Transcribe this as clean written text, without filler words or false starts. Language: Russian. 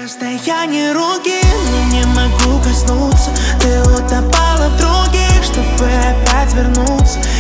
расстоянии руки, но не могу коснуться. Ты утопала в других, чтобы опять вернуться.